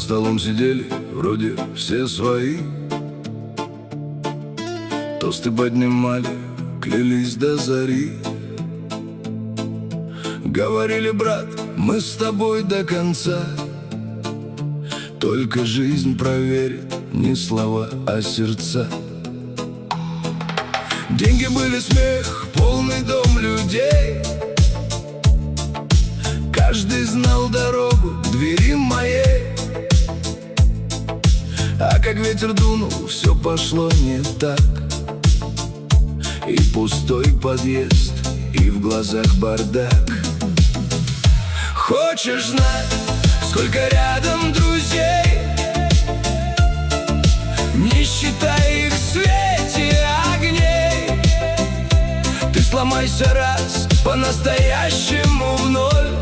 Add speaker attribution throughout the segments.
Speaker 1: столом сидели, вроде все свои. Тосты поднимали, клялись до зари. Говорили: брат, мы с тобой до конца. Только жизнь проверит не слова, а сердца. Деньги были, смех, полный дом людей. Каждый знал дорогу к двери моей. А как ветер дунул, все пошло не так. И пустой подъезд, и в глазах бардак. Хочешь знать, сколько рядом друзей? Не считай их в свете огней. Ты сломайся раз, по-настоящему в ноль,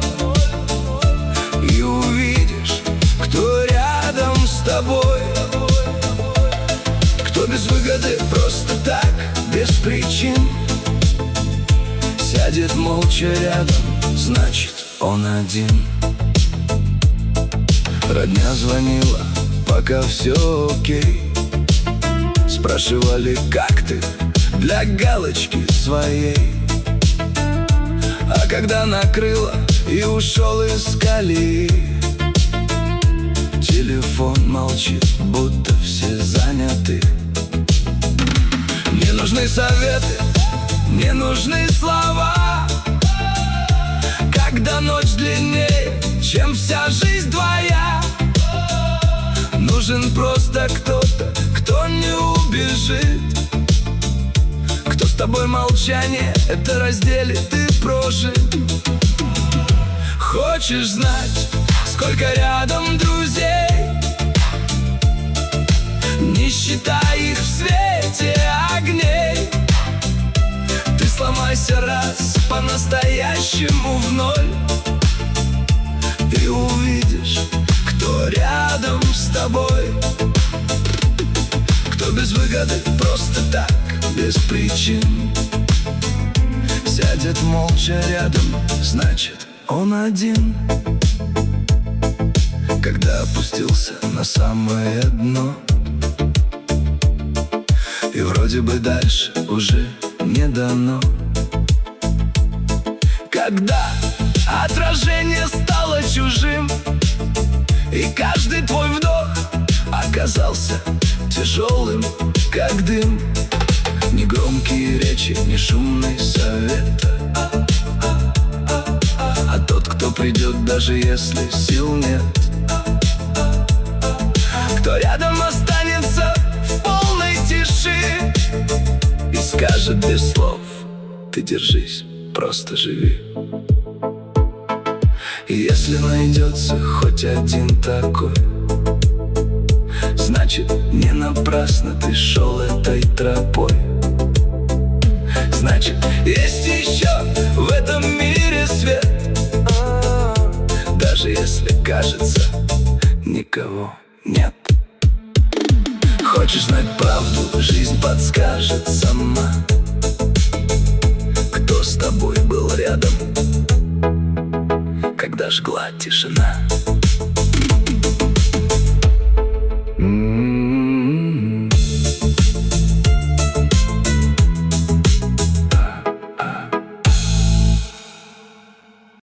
Speaker 1: и увидишь, кто рядом с тобой. Кто без выгоды, просто так, без причин, сядет молча рядом, значит, он один. Родня звонила, пока все окей. Спрашивали: как ты, для галочки своей. А когда накрыло и ушел из колеи, телефон молчит, будто все заняты. Не нужны советы, не нужны слова, когда ночь длиннее, чем вся жизнь твоя. Нужен просто кто-то, кто не убежит, кто с тобой молчание это разделит и прожит. Хочешь знать, сколько рядом друзей? Не считай их в свете огней. Ты сломайся раз, по-настоящему в ноль, и увидишь, кто рядом с тобой. Кто без выгоды, просто так, без причин, сядет молча рядом, значит, он один. Когда опустился на самое дно, и вроде бы дальше уже не дано. Когда отражение стало чужим, и каждый твой вдох оказался тяжелым, как дым. Ни громкие речи, ни шумный совет, а тот, кто придет, даже если сил нет. Кто рядом останется в полной тиши и скажет без слов: ты держись, просто живи. И если найдется хоть один такой, значит, не напрасно ты шел этой тропой. Значит, есть еще в этом мире свет, даже если кажется, никого нет. Хочешь знать правду, жизнь подскажет сама. Кто с тобой был рядом, когда жгла тишина?